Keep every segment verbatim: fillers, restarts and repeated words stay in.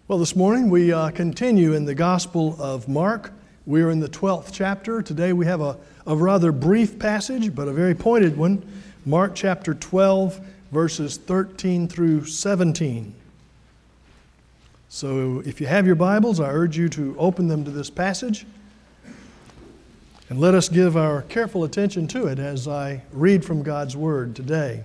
Well, this morning we uh, continue in the Gospel of Mark. We are in the twelfth chapter. Today we have a, a rather brief passage, but a very pointed one. Mark chapter twelve, verses thirteen through seventeen. So if you have your Bibles, I urge you to open them to this passage. And let us give our careful attention to it as I read from God's Word today.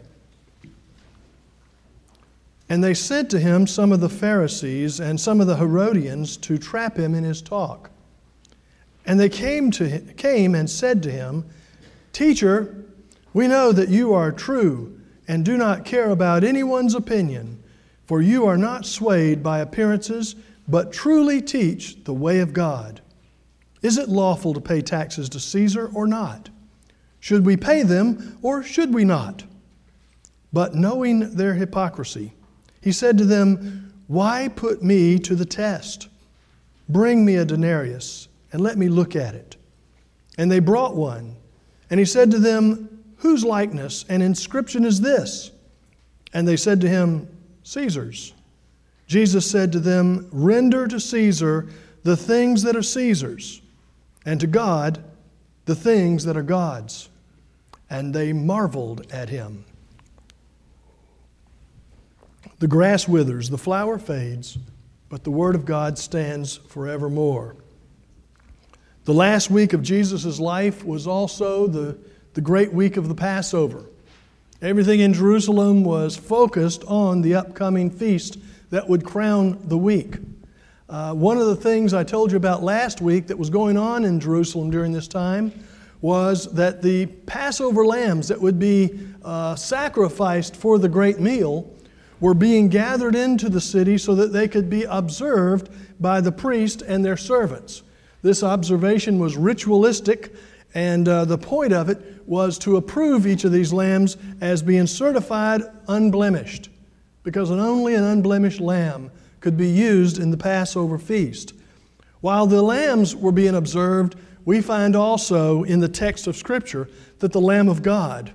And they sent to him some of the Pharisees and some of the Herodians to trap him in his talk. And they came to him, came and said to him, "Teacher, we know that you are true and do not care about anyone's opinion, for you are not swayed by appearances, but truly teach the way of God. Is it lawful to pay taxes to Caesar or not? Should we pay them or should we not?" But knowing their hypocrisy, he said to them, "Why put me to the test? Bring me a denarius and let me look at it." And they brought one. And he said to them, "Whose likeness and inscription is this?" And they said to him, "Caesar's." Jesus said to them, "Render to Caesar the things that are Caesar's, and to God the things that are God's." And they marveled at him. The grass withers, the flower fades, but the word of God stands forevermore. The last week of Jesus' life was also the, the great week of the Passover. Everything in Jerusalem was focused on the upcoming feast that would crown the week. Uh, one of the things I told you about last week that was going on in Jerusalem during this time was that the Passover lambs that would be uh, sacrificed for the great meal were being gathered into the city so that they could be observed by the priest and their servants. This observation was ritualistic, and uh, the point of it was to approve each of these lambs as being certified unblemished, because only an unblemished lamb could be used in the Passover feast. While the lambs were being observed, we find also in the text of Scripture that the Lamb of God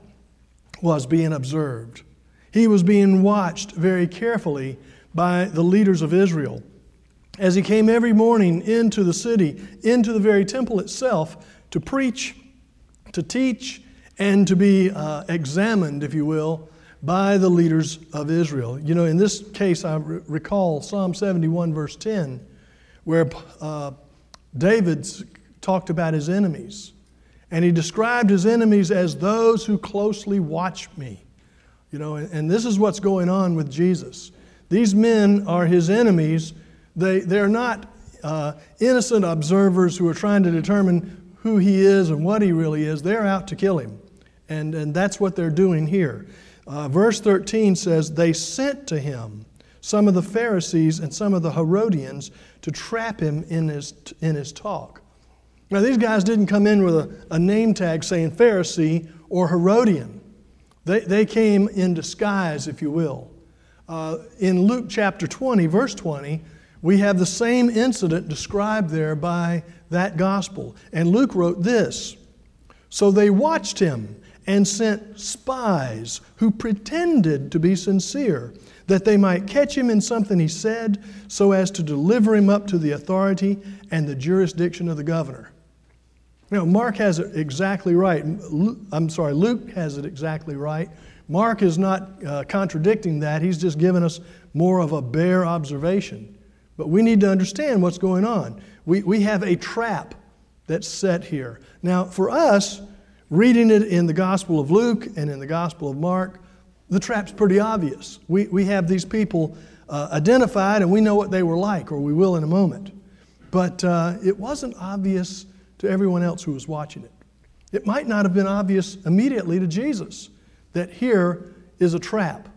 was being observed. He was being watched very carefully by the leaders of Israel as he came every morning into the city, into the very temple itself, to preach, to teach, and to be uh, examined, if you will, by the leaders of Israel. You know, in this case, I re- recall Psalm seventy-one, verse ten, where uh, David talked about his enemies, and he described his enemies as those who closely watch me. You know, and this is what's going on with Jesus. These men are his enemies. They, they're not uh, innocent observers who are trying to determine who he is and what he really is. They're out to kill him. And, and that's what they're doing here. Uh, verse thirteen says, they sent to him some of the Pharisees and some of the Herodians to trap him in his, in his talk. Now, these guys didn't come in with a, a name tag saying Pharisee or Herodian. They, they came in disguise, if you will. Uh, in Luke chapter twenty, verse twenty, we have the same incident described there by that gospel. And Luke wrote this: "So they watched him and sent spies who pretended to be sincere, that they might catch him in something he said, so as to deliver him up to the authority and the jurisdiction of the governor." You know, Mark has it exactly right. I'm sorry, Luke has it exactly right. Mark is not uh, contradicting that. He's just giving us more of a bare observation. But we need to understand what's going on. We, we have a trap that's set here. Now, for us, reading it in the Gospel of Luke and in the Gospel of Mark, the trap's pretty obvious. We, we have these people uh, identified, and we know what they were like, or we will in a moment. But uh, it wasn't obvious to everyone else who was watching it. It might not have been obvious immediately to Jesus that here is a trap.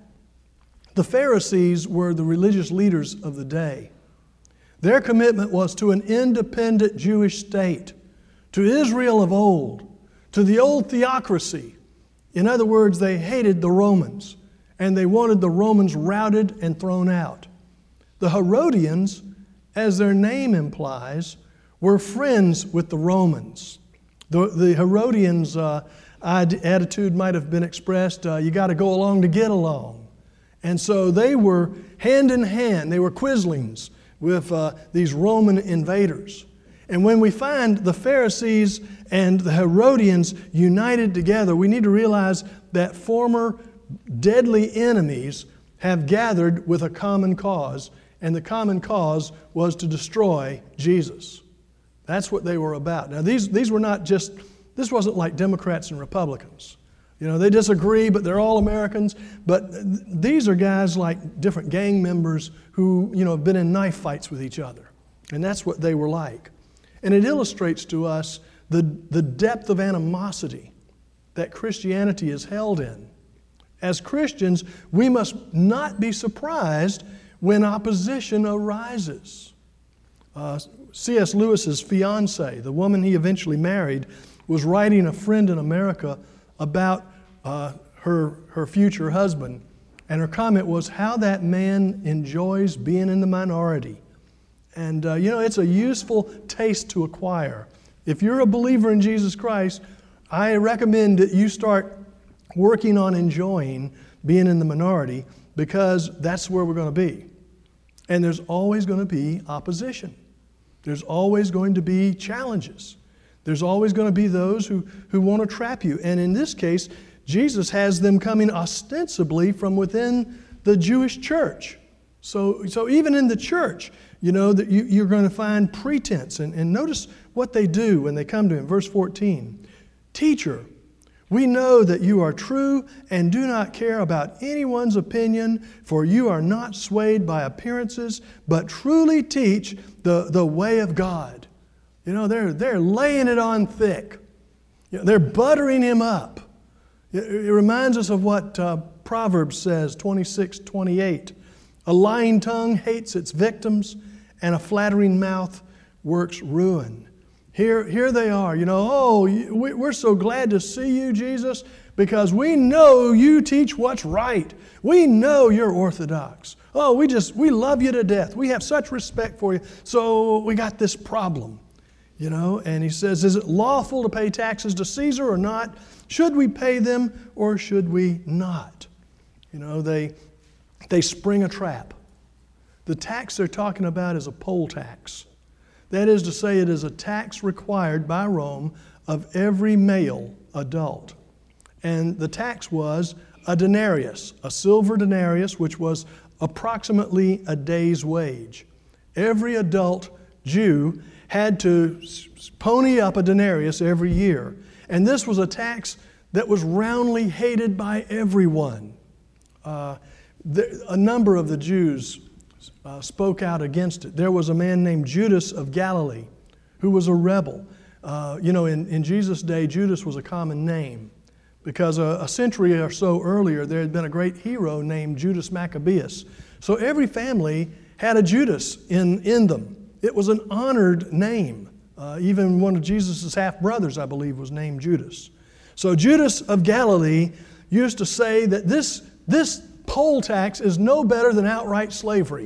The Pharisees were the religious leaders of the day. Their commitment was to an independent Jewish state, to Israel of old, to the old theocracy. In other words, they hated the Romans, and they wanted the Romans routed and thrown out. The Herodians, as their name implies, were friends with the Romans. The, the Herodians' uh, attitude might have been expressed, uh, you got to go along to get along. And so they were hand in hand, they were quislings with uh, these Roman invaders. And when we find the Pharisees and the Herodians united together, we need to realize that former deadly enemies have gathered with a common cause, and the common cause was to destroy Jesus. That's what they were about. Now, these, these were not just, this wasn't like Democrats and Republicans. You know, they disagree, but they're all Americans. But th- these are guys like different gang members who, you know, have been in knife fights with each other. And that's what they were like. And it illustrates to us the, the depth of animosity that Christianity is held in. As Christians, we must not be surprised when opposition arises. Uh, C S Lewis's fiancée, the woman he eventually married, was writing a friend in America about uh, her, her future husband. And her comment was how that man enjoys being in the minority. And, uh, you know, it's a useful taste to acquire. If you're a believer in Jesus Christ, I recommend that you start working on enjoying being in the minority, because that's where we're going to be. And there's always going to be opposition. There's always going to be challenges. There's always going to be those who, who want to trap you. And in this case, Jesus has them coming ostensibly from within the Jewish church. So, so even in the church, you know, that you, you're going to find pretense. And, and notice what they do when they come to him. Verse fourteen, "Teacher, we know that you are true and do not care about anyone's opinion, for you are not swayed by appearances, but truly teach the, the way of God." You know, they're, they're laying it on thick. You know, they're buttering him up. It, it reminds us of what uh, Proverbs says, twenty-six twenty-eight. "A lying tongue hates its victims, and a flattering mouth works ruin." Here, here they are, you know, "Oh, we're so glad to see you, Jesus, because we know you teach what's right. We know you're orthodox. Oh, we just, we love you to death. We have such respect for you. So we got this problem." You know, and he says, "Is it lawful to pay taxes to Caesar or not? Should we pay them or should we not?" You know, they, they spring a trap. The tax they're talking about is a poll tax. That is to say, it is a tax required by Rome of every male adult. And the tax was a denarius, a silver denarius, which was approximately a day's wage. Every adult Jew had to pony up a denarius every year. And this was a tax that was roundly hated by everyone. Uh, the, a number of the Jews Uh, spoke out against it. There was a man named Judas of Galilee who was a rebel. Uh, you know, in, in Jesus' day, Judas was a common name because a, a century or so earlier, there had been a great hero named Judas Maccabeus. So every family had a Judas in, in them. It was an honored name. Uh, even one of Jesus' half-brothers, I believe, was named Judas. So Judas of Galilee used to say that this, this poll tax is no better than outright slavery.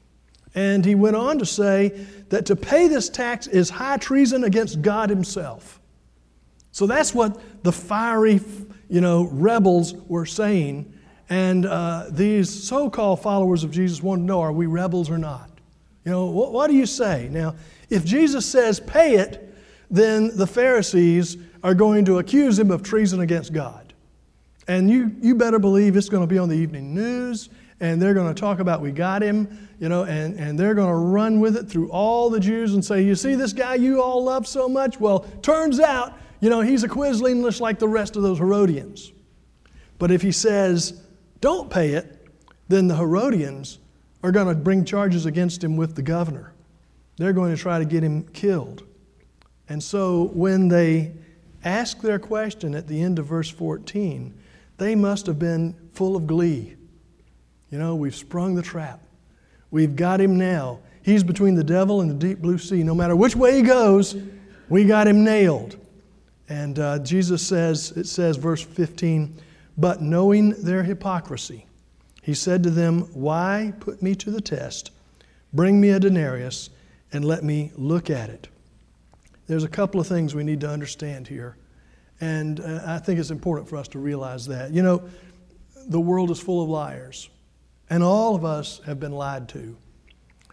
And he went on to say that to pay this tax is high treason against God himself. So that's what the fiery, you know, rebels were saying. And uh, these so-called followers of Jesus wanted to know, are we rebels or not? You know, what, what do you say? Now, if Jesus says pay it, then the Pharisees are going to accuse him of treason against God. And you, you better believe it's going to be on the evening news, and they're going to talk about we got him, you know, and, and they're going to run with it through all the Jews and say, you see this guy you all love so much? Well, turns out, you know, he's a Quisling just like the rest of those Herodians. But if he says, don't pay it, then the Herodians are going to bring charges against him with the governor. They're going to try to get him killed. And so when they ask their question at the end of verse fourteen, they must have been full of glee. You know, we've sprung the trap. We've got him now. He's between the devil and the deep blue sea. No matter which way he goes, we got him nailed. And uh, Jesus says, it says, verse fifteen, but knowing their hypocrisy, he said to them, why put me to the test? Bring me a denarius and let me look at it. There's a couple of things we need to understand here. And uh, I think it's important for us to realize that. You know, the world is full of liars. And all of us have been lied to.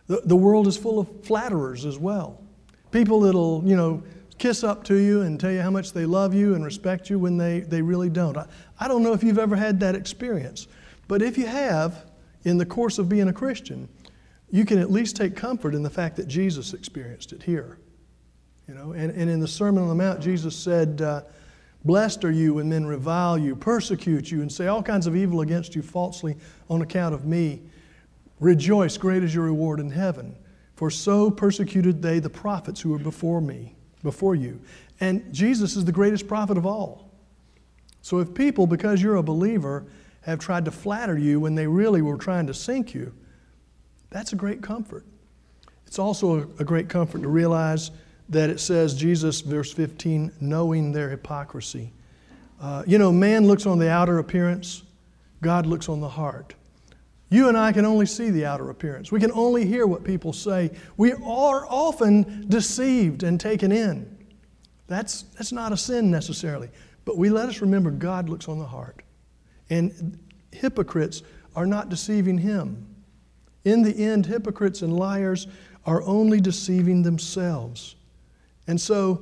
The, the world is full of flatterers as well. People that'll, you know, kiss up to you and tell you how much they love you and respect you when they, they really don't. I, I don't know if you've ever had that experience, but if you have, in the course of being a Christian, you can at least take comfort in the fact that Jesus experienced it here. You know, and, and in the Sermon on the Mount, Jesus said, uh, blessed are you when men revile you, persecute you, and say all kinds of evil against you falsely on account of me. Rejoice, great is your reward in heaven, for so persecuted they the prophets who were before me, before you. And Jesus is the greatest prophet of all. So if people, because you're a believer, have tried to flatter you when they really were trying to sink you, that's a great comfort. It's also a great comfort to realize that it says, Jesus, verse fifteen, knowing their hypocrisy. Uh, you know, man looks on the outer appearance, God looks on the heart. You and I can only see the outer appearance. We can only hear what people say. We are often deceived and taken in. That's, that's not a sin necessarily. But we let us remember God looks on the heart. And hypocrites are not deceiving Him. In the end, hypocrites and liars are only deceiving themselves. And so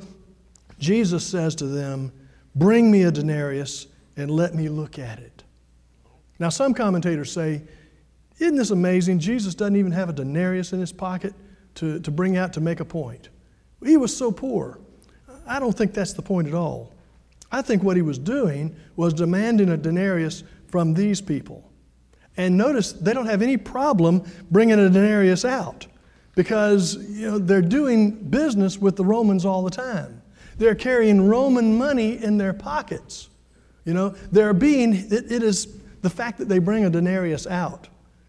Jesus says to them, bring me a denarius and let me look at it. Now some commentators say, isn't this amazing? Jesus doesn't even have a denarius in his pocket to, to bring out to make a point. He was so poor. I don't think that's the point at all. I think what he was doing was demanding a denarius from these people. And notice they don't have any problem bringing a denarius out because, you know, they're doing business with the Romans all the time. They're carrying Roman money in their pockets. You know, they're being, it, it is the fact that they bring a denarius out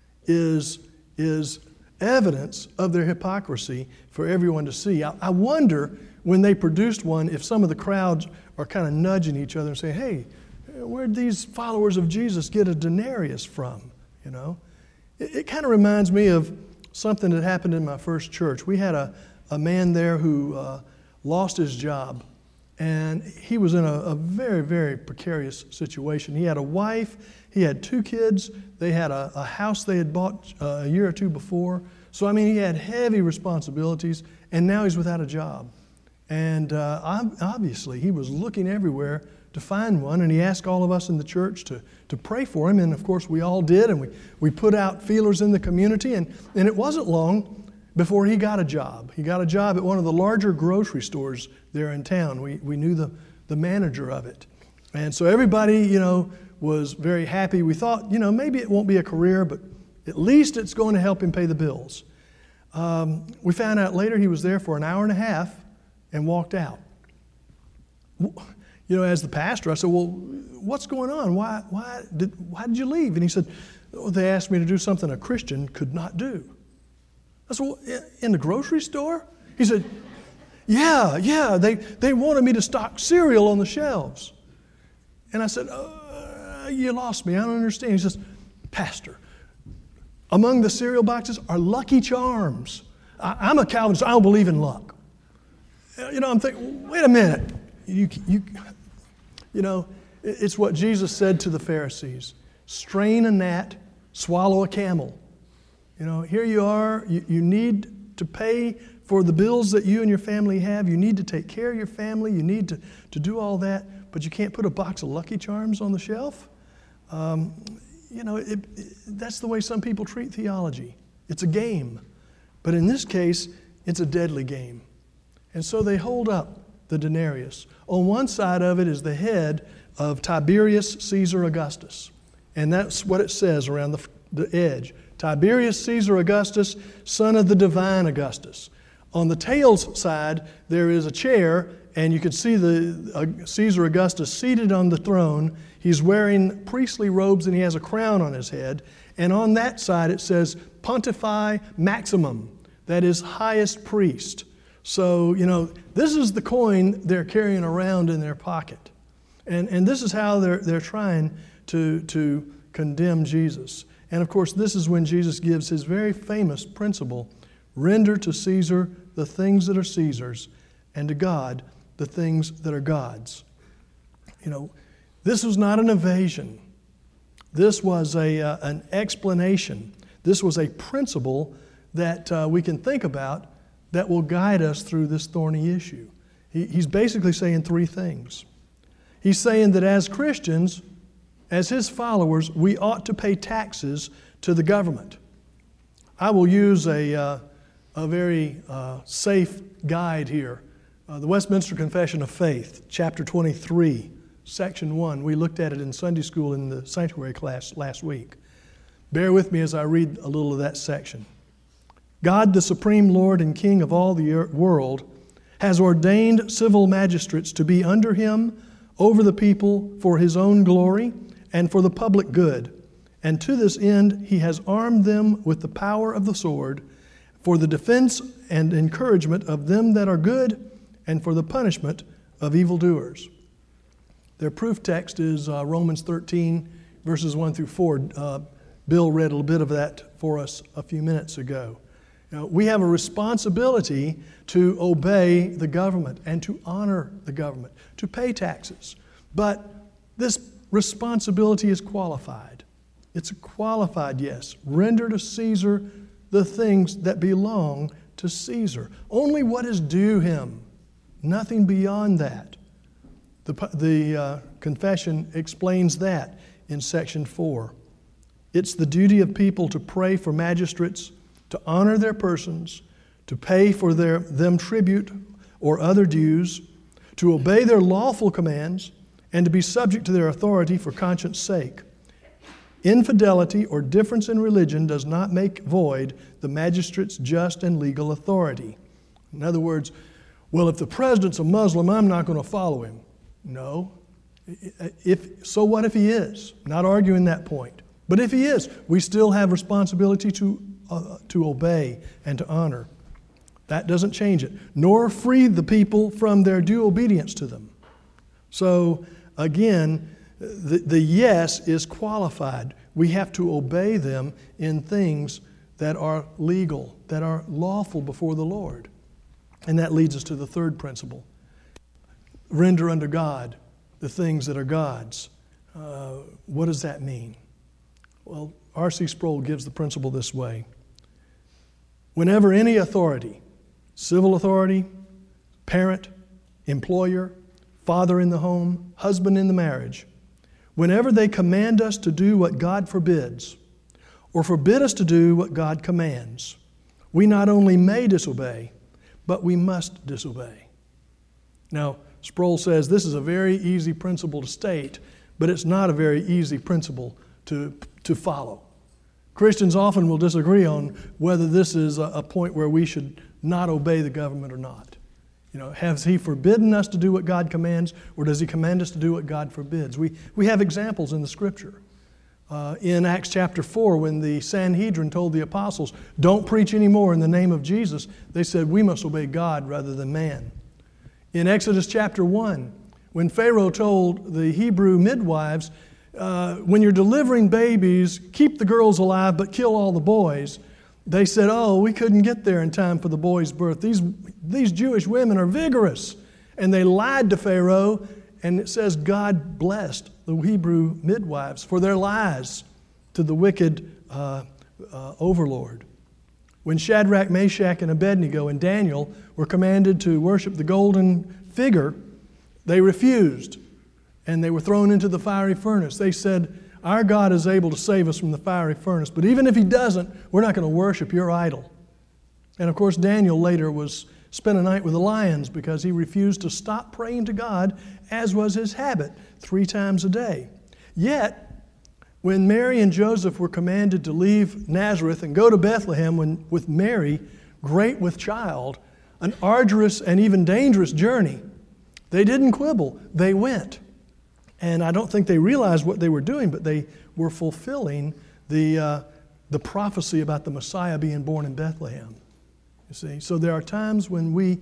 is, is evidence of their hypocrisy for everyone to see. I, I wonder when they produced one if some of the crowds are kind of nudging each other and saying, hey, where'd these followers of Jesus get a denarius from? You know, it, it kind of reminds me of something that happened in my first church. We had a, a man there who uh, lost his job, and he was in a, a very, very precarious situation. He had a wife, he had two kids, they had a, a house they had bought uh, a year or two before. So, I mean, he had heavy responsibilities, and now he's without a job. And uh, obviously, he was looking everywhere to find one, and he asked all of us in the church to, to pray for him, and of course we all did, and we, we put out feelers in the community, and, and it wasn't long before he got a job. He got a job at one of the larger grocery stores there in town. We, we knew the, the manager of it. And so everybody, you know, was very happy. We thought, you know, maybe it won't be a career, but at least it's going to help him pay the bills. Um, we found out later he was there for an hour and a half and walked out. You know, as the pastor, I said, well, what's going on? Why, why, did, why did you leave? And he said, oh, they asked me to do something a Christian could not do. I said, well, in the grocery store? He said, yeah, yeah, they, they wanted me to stock cereal on the shelves. And I said, uh, you lost me, I don't understand. He says, Pastor, among the cereal boxes are Lucky Charms. I, I'm a Calvinist, I don't believe in luck. You know, I'm thinking, wait a minute. You, you, you know, it's what Jesus said to the Pharisees. Strain a gnat, swallow a camel. You know, here you are, you, you need to pay for the bills that you and your family have. You need to take care of your family. You need to, to do all that, but you can't put a box of Lucky Charms on the shelf. Um, you know, it, it, that's the way some people treat theology. It's a game. But in this case, it's a deadly game. And so they hold up the denarius. On one side of it is the head of Tiberius Caesar Augustus. And that's what it says around the, the edge. Tiberius Caesar Augustus, son of the divine Augustus. On the tails side, there is a chair, and you can see the uh, Caesar Augustus seated on the throne. He's wearing priestly robes, and he has a crown on his head. And on that side, it says Pontifex Maximum, that is highest priest. So, you know, this is the coin they're carrying around in their pocket. And, and this is how they're, they're trying to, to condemn Jesus. And of course, this is when Jesus gives his very famous principle, render to Caesar the things that are Caesar's, and to God the things that are God's. You know, this was not an evasion. This was a, uh, an explanation. This was a principle that uh, we can think about that will guide us through this thorny issue. He, he's basically saying three things. He's saying that as Christians, as His followers, we ought to pay taxes to the government. I will use a, uh, a very uh, safe guide here. Uh, the Westminster Confession of Faith, chapter twenty-three, section one. We looked at it in Sunday school in the sanctuary class last week. Bear with me as I read a little of that section. God, the supreme Lord and King of all the world, has ordained civil magistrates to be under Him over the people for His own glory and for the public good. And to this end He has armed them with the power of the sword for the defense and encouragement of them that are good and for the punishment of evildoers. Their proof text is uh, Romans thirteen, verses one through four. Uh, Bill read a little bit of that for us a few minutes ago. Now, we have a responsibility to obey the government and to honor the government, to pay taxes. But this responsibility is qualified. It's a qualified yes. Render to Caesar the things that belong to Caesar. Only what is due him. Nothing beyond that. The, the uh, confession explains that in section four. It's the duty of people to pray for magistrates, to honor their persons, to pay for their, them tribute or other dues, to obey their lawful commands, and to be subject to their authority for conscience sake. Infidelity or difference in religion does not make void the magistrate's just and legal authority. In other words, well, if the president's a Muslim, I'm not going to follow him. No. If, so what if he is? Not arguing that point. But if he is, we still have responsibility to, uh, to obey and to honor. That doesn't change it. Nor free the people from their due obedience to them. So, again, the, the yes is qualified. We have to obey them in things that are legal, that are lawful before the Lord. And that leads us to the third principle. Render unto God the things that are God's. Uh, what does that mean? Well, R C Sproul gives the principle this way. Whenever any authority, civil authority, parent, employer, father in the home, husband in the marriage, whenever they command us to do what God forbids, or forbid us to do what God commands, we not only may disobey, but we must disobey. Now, Sproul says this is a very easy principle to state, but it's not a very easy principle to, to follow. Christians often will disagree on whether this is a, a point where we should not obey the government or not. You know, has He forbidden us to do what God commands, or does He command us to do what God forbids? We, we have examples in the Scripture. Uh, in Acts chapter four, when the Sanhedrin told the apostles, don't preach anymore in the name of Jesus, they said, we must obey God rather than man. In Exodus chapter one, when Pharaoh told the Hebrew midwives, uh, when you're delivering babies, keep the girls alive but kill all the boys, they said, oh, we couldn't get there in time for the boy's birth. These, these Jewish women are vigorous. And they lied to Pharaoh, and it says God blessed the Hebrew midwives for their lies to the wicked uh, uh, overlord. When Shadrach, Meshach, and Abednego and Daniel were commanded to worship the golden figure, they refused, and they were thrown into the fiery furnace. They said, our God is able to save us from the fiery furnace, but even if He doesn't, we're not going to worship your idol. And of course, Daniel later was spent a night with the lions because he refused to stop praying to God, as was his habit, three times a day. Yet, when Mary and Joseph were commanded to leave Nazareth and go to Bethlehem when, with Mary, great with child, an arduous and even dangerous journey, they didn't quibble. They went. And I don't think they realized what they were doing, but they were fulfilling the, uh, the prophecy about the Messiah being born in Bethlehem. You see, so there are times when we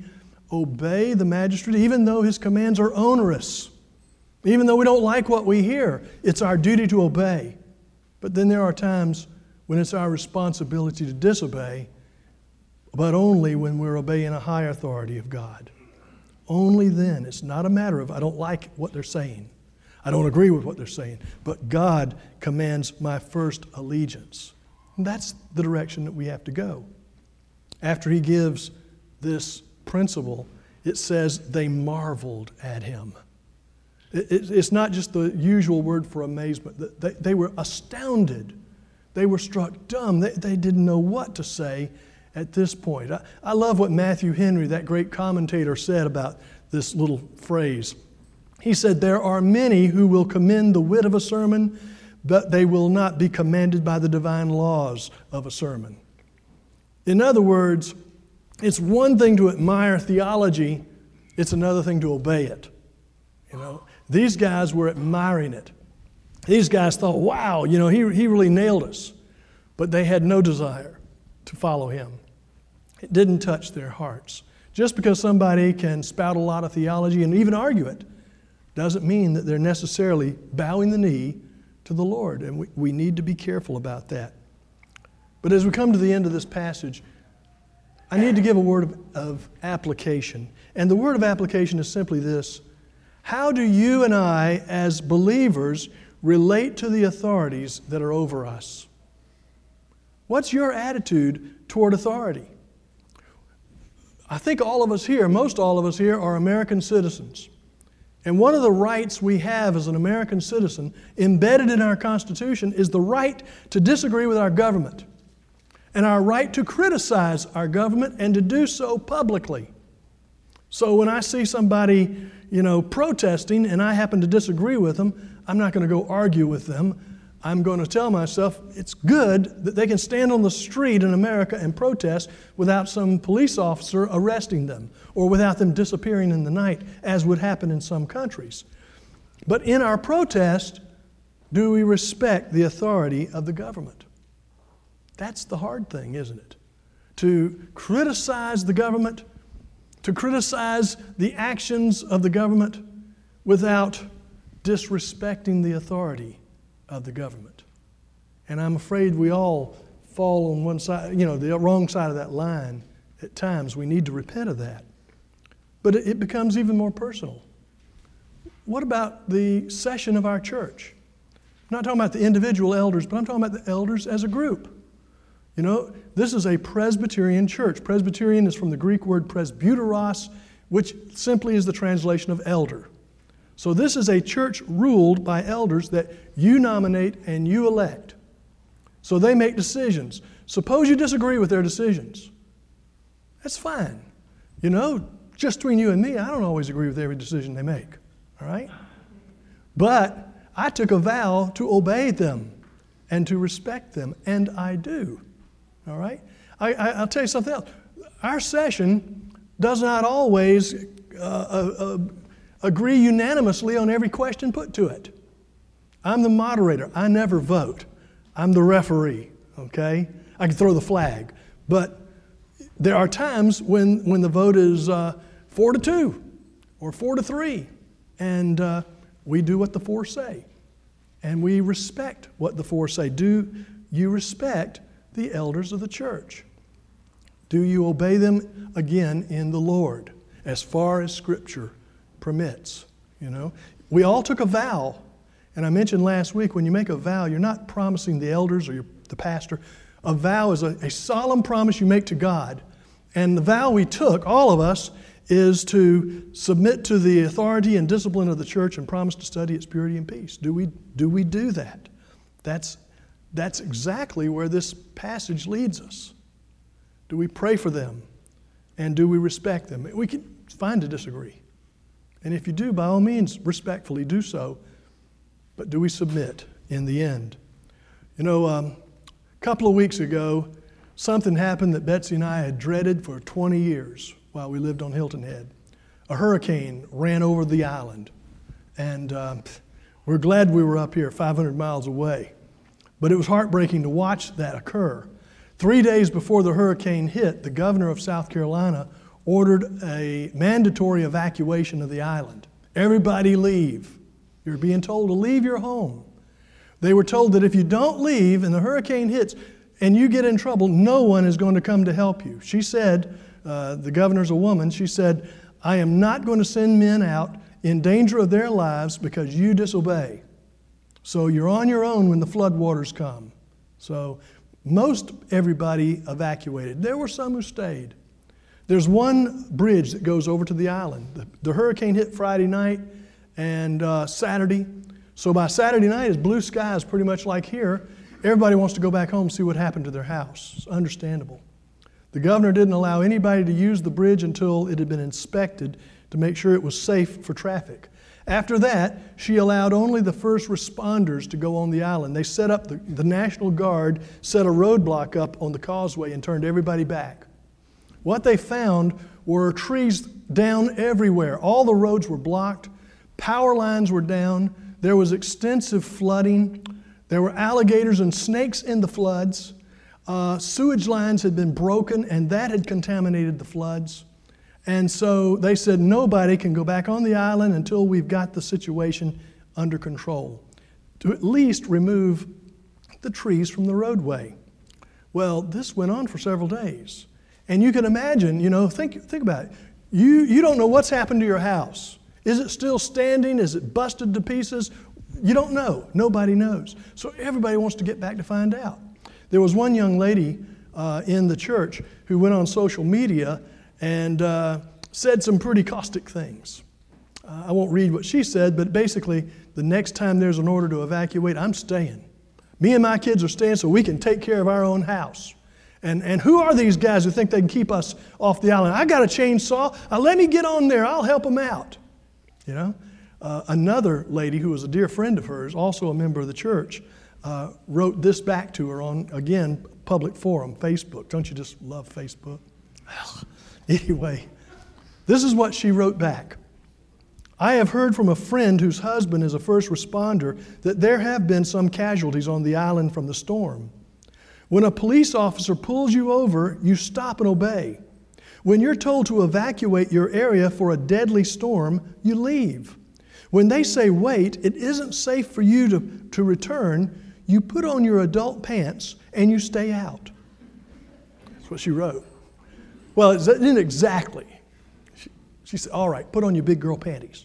obey the magistrate, even though his commands are onerous. Even though we don't like what we hear, it's our duty to obey. But then there are times when it's our responsibility to disobey, but only when we're obeying a higher authority of God. Only then. It's not a matter of I don't like what they're saying. I don't agree with what they're saying. But God commands my first allegiance. And that's the direction that we have to go. after he gives this principle, it says they marveled at him. It, it, it's not just the usual word for amazement. They, they were astounded. They were struck dumb. They, they didn't know what to say at this point. I, I love what Matthew Henry, that great commentator, said about this little phrase. He said, "There are many who will commend the wit of a sermon, but they will not be commanded by the divine laws of a sermon." In other words, it's one thing to admire theology, it's another thing to obey it. You know, these guys were admiring it. These guys thought, wow, you know, he, he really nailed us. But they had no desire to follow him. It didn't touch their hearts. Just because somebody can spout a lot of theology and even argue it doesn't mean that they're necessarily bowing the knee to the Lord. And we, we need to be careful about that. But as we come to the end of this passage, I need to give a word of, of application. And the word of application is simply this: how do you and I, as believers, relate to the authorities that are over us? What's your attitude toward authority? I think all of us here, most all of us here, are American citizens. And one of the rights we have as an American citizen, embedded in our Constitution, is the right to disagree with our government and our right to criticize our government and to do so publicly. So when I see somebody, you know, protesting and I happen to disagree with them, I'm not going to go argue with them. I'm going to tell myself it's good that they can stand on the street in America and protest without some police officer arresting them or without them disappearing in the night, as would happen in some countries. But in our protest, do we respect the authority of the government? That's the hard thing, isn't it? To criticize the government, to criticize the actions of the government without disrespecting the authority of the government. And I'm afraid we all fall on one side, you know, the wrong side of that line at times. We need to repent of that. But it becomes even more personal. What about the session of our church? I'm not talking about the individual elders, but I'm talking about the elders as a group. You know, this is a Presbyterian church. Presbyterian is from the Greek word presbyteros, which simply is the translation of elder. So this is a church ruled by elders that you nominate and you elect. So they make decisions. Suppose you disagree with their decisions. That's fine. You know, just between you and me, I don't always agree with every decision they make. All right? But I took a vow to obey them and to respect them, and I do. All right? I, I, I'll tell you something else. Our session does not always uh, uh, uh, agree unanimously on every question put to it. I'm the moderator. I never vote. I'm the referee, okay? I can throw the flag. But there are times when, when the vote is uh, four to two or four to three, and uh, we do what the four say. And we respect what the four say. Do you respect the elders of the church? Do you obey them, again, in the Lord, as far as Scripture permits? You know, we all took a vow, and I mentioned last week, when you make a vow, you're not promising the elders or your, the pastor. A vow is a, a solemn promise you make to God, and the vow we took, all of us, is to submit to the authority and discipline of the church and promise to study its purity and peace. Do we do we do that? That's that's exactly where this passage leads us. Do we pray for them, and do we respect them? We can find to disagree. And if you do, by all means, respectfully do so. But do we submit in the end? You know, um, a couple of weeks ago, something happened that Betsy and I had dreaded for twenty years while we lived on Hilton Head. A hurricane ran over the island. And uh, we're glad we were up here five hundred miles away. But it was heartbreaking to watch that occur. Three days before the hurricane hit, the governor of South Carolina ordered a mandatory evacuation of the island. Everybody leave. You're being told to leave your home. They were told that if you don't leave and the hurricane hits and you get in trouble, no one is going to come to help you. She said, uh, the governor's a woman, she said, I am not going to send men out in danger of their lives because you disobey. So you're on your own when the floodwaters come. So Most everybody evacuated. There were some who stayed. There's one bridge that goes over to the island. The, the hurricane hit Friday night and uh, Saturday. So by Saturday night, it's blue skies pretty much like here. Everybody wants to go back home and see what happened to their house. It's understandable. The governor didn't allow anybody to use the bridge until it had been inspected to make sure it was safe for traffic. After that, she allowed only the first responders to go on the island. They set up, the, the National Guard set a roadblock up on the causeway and turned everybody back. What they found were trees down everywhere. All the roads were blocked. Power lines were down. There was extensive flooding. There were alligators and snakes in the floods. Uh, sewage lines had been broken, and that had contaminated the floods. And so they said nobody can go back on the island until we've got the situation under control, to at least remove the trees from the roadway. Well, this went on for several days. And you can imagine, you know, think, think about it. You, you don't know what's happened to your house. Is it still standing? Is it busted to pieces? You don't know. Nobody knows. So everybody wants to get back to find out. There was one young lady uh, in the church who went on social media and uh, said some pretty caustic things. Uh, I won't read what she said, but basically, the next time there's an order to evacuate, I'm staying. Me and my kids are staying so we can take care of our own house. And, and who are these guys who think they can keep us off the island? I got a chainsaw. Uh, let me get on there. I'll help them out. You know, uh, another lady who was a dear friend of hers, also a member of the church, uh, wrote this back to her on, again, public forum, Facebook. Don't you just love Facebook? Anyway, this is what she wrote back. I have heard from a friend whose husband is a first responder that there have been some casualties on the island from the storm. When a police officer pulls you over, you stop and obey. When you're told to evacuate your area for a deadly storm, you leave. When they say wait, it isn't safe for you to, to return, you put on your adult pants and you stay out. That's what she wrote. Well, it didn't exactly. She, she said, all right, put on your big girl panties.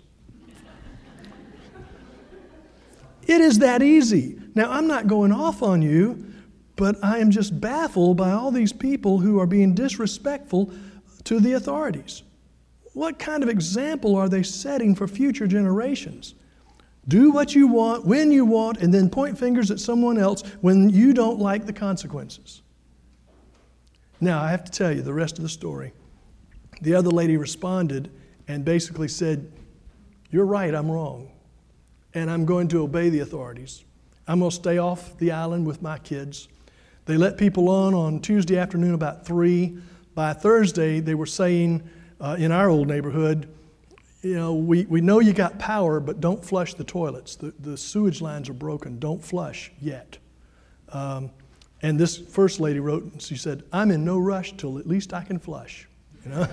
It is that easy. Now, I'm not going off on you, but I am just baffled by all these people who are being disrespectful to the authorities. What kind of example are they setting for future generations? Do what you want, when you want, and then point fingers at someone else when you don't like the consequences. Now, I have to tell you the rest of the story. The other lady responded and basically said, you're right, I'm wrong. And I'm going to obey the authorities. I'm going to stay off the island with my kids. They let people on on Tuesday afternoon about three. By Thursday, they were saying uh, in our old neighborhood, you know, we, we know you got power, but don't flush the toilets. The, the sewage lines are broken. Don't flush yet. Um, and this first lady wrote, and she said, I'm in no rush till at least I can flush. You know,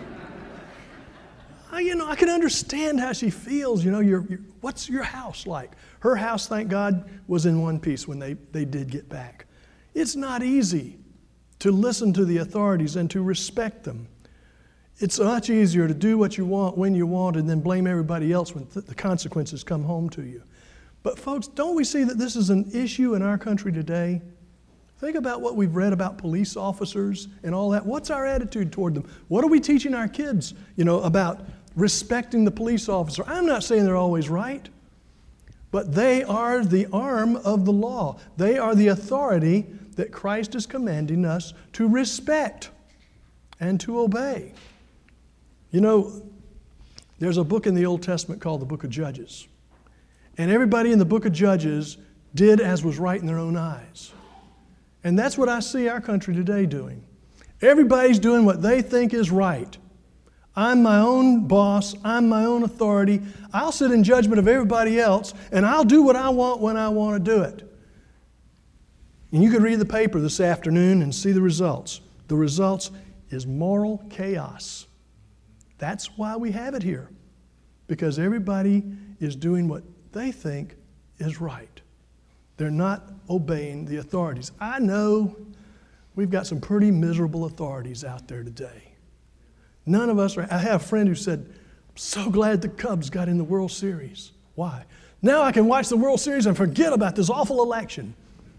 I, you know, I can understand how she feels. You know, you're, you're, what's your house like? Her house, thank God, was in one piece when they, they did get back. It's not easy to listen to the authorities and to respect them. It's much easier to do what you want when you want and then blame everybody else when th- the consequences come home to you. But folks, don't we see that this is an issue in our country today? Think about what we've read about police officers and all that. What's our attitude toward them? What are we teaching our kids, you know, about respecting the police officer? I'm not saying they're always right, but they are the arm of the law. They are the authority that Christ is commanding us to respect and to obey. You know, there's a book in the Old Testament called the Book of Judges. And everybody in the Book of Judges did as was right in their own eyes. And that's what I see our country today doing. Everybody's doing what they think is right. I'm my own boss. I'm my own authority. I'll sit in judgment of everybody else, and I'll do what I want when I want to do it. And you could read the paper this afternoon and see the results. The results is moral chaos. That's why we have it here, because everybody is doing what they think is right. They're not obeying the authorities. I know we've got some pretty miserable authorities out there today. None of us are. I have a friend who said, I'm so glad the Cubs got in the World Series. Why? Now I can watch the World Series and forget about this awful election.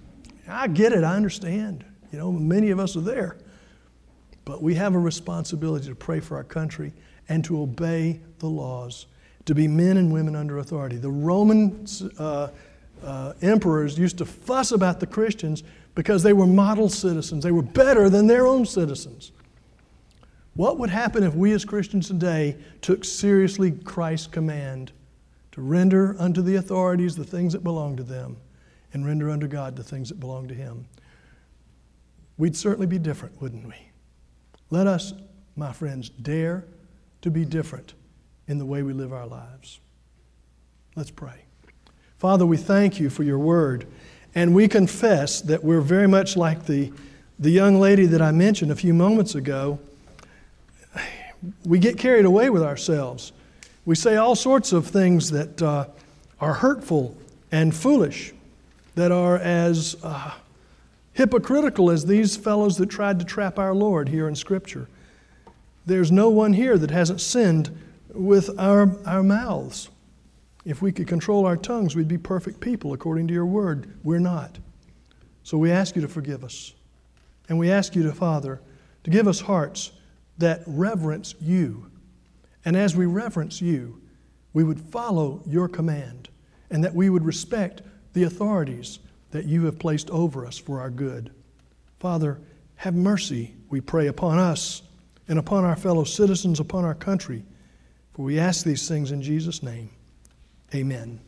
I get it, I understand. You know, many of us are there. But we have a responsibility to pray for our country and to obey the laws, to be men and women under authority. The Roman uh, uh, emperors used to fuss about the Christians because they were model citizens. They were better than their own citizens. What would happen if we as Christians today took seriously Christ's command to render unto the authorities the things that belong to them and render unto God the things that belong to Him? We'd certainly be different, wouldn't we? Let us, my friends, dare to be different in the way we live our lives. Let's pray. Father, we thank you for your word, and we confess that we're very much like the, the young lady that I mentioned a few moments ago. We get carried away with ourselves. We say all sorts of things that uh, are hurtful and foolish, that are as uh, hypocritical as these fellows that tried to trap our Lord here in Scripture. There's no one here that hasn't sinned with our, our mouths. If we could control our tongues, we'd be perfect people according to your word. We're not. So we ask you to forgive us. And we ask you to, Father, to give us hearts that reverence you. And as we reverence you, we would follow your command, and that we would respect the authorities that you have placed over us for our good. Father, have mercy, we pray, upon us and upon our fellow citizens, upon our country. For we ask these things in Jesus' name. Amen.